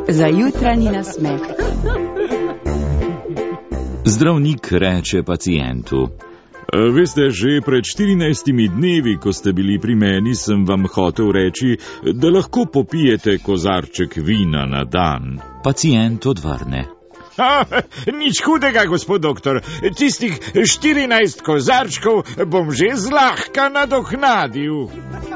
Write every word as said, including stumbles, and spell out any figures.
za jutranji nasmeh. Zdravnik reče pacientu: Veste, že pred štirinajstimi dnevi, ko ste bili pri meni, sem vam hotel reči, da lahko popijete kozarček vina na dan. Pacient odvrne: Ha, nič hudega, gospod doktor. Tistih štirinajst kozarčkov bom že zlahka nadoknadil.